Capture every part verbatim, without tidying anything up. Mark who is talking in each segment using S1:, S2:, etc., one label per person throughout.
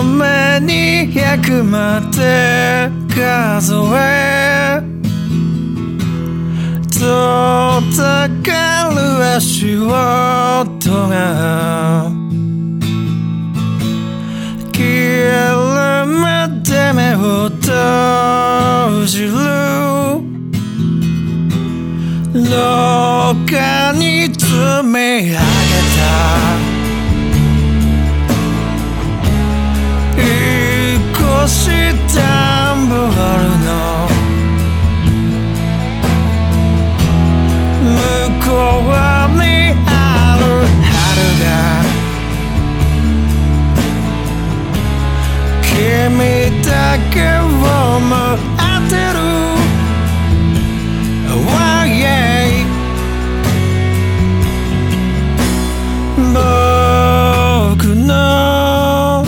S1: の目にひゃくまで数えとったかる足音が消えるまで目を閉じる廊下に積み上げた少しダンボールの向こうにある春が君だけを待ってる Oh yeah 僕の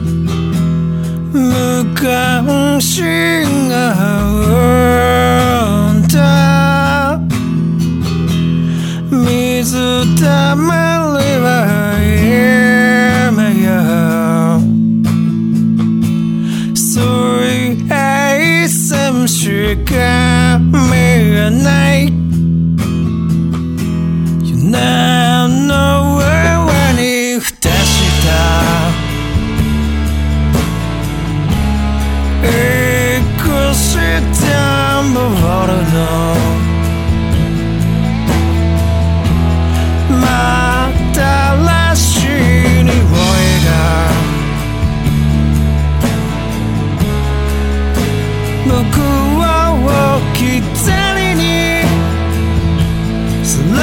S1: 昔が生んだ水たまりは夢や水平線しか見えない夢の上に蓋したいくしダンボールのまたらしい匂いが僕を置き去りにする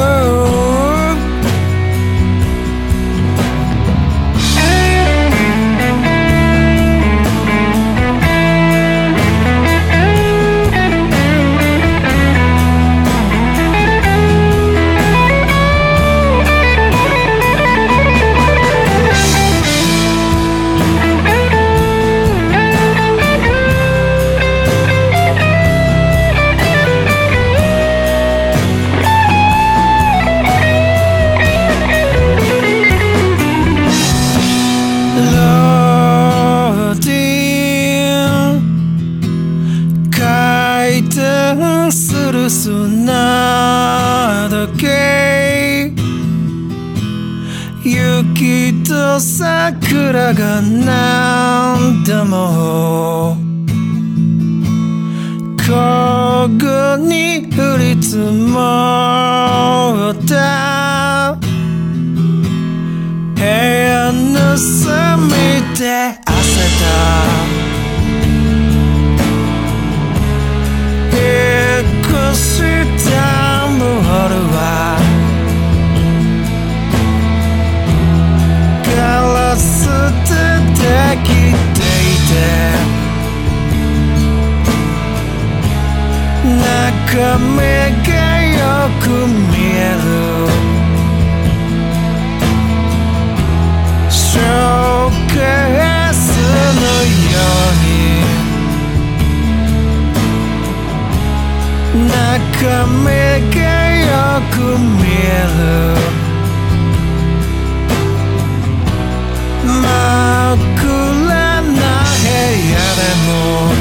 S1: する砂時計雪と桜が何度も交互に降り積もった部屋の隅で焦った少しダンボールはガラスでできていて中身がよく見えるショーケースのように中身がよく見える真っ暗な部屋でも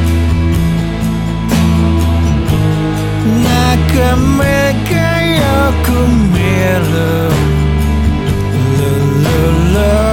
S1: 中身がよく見えるルルル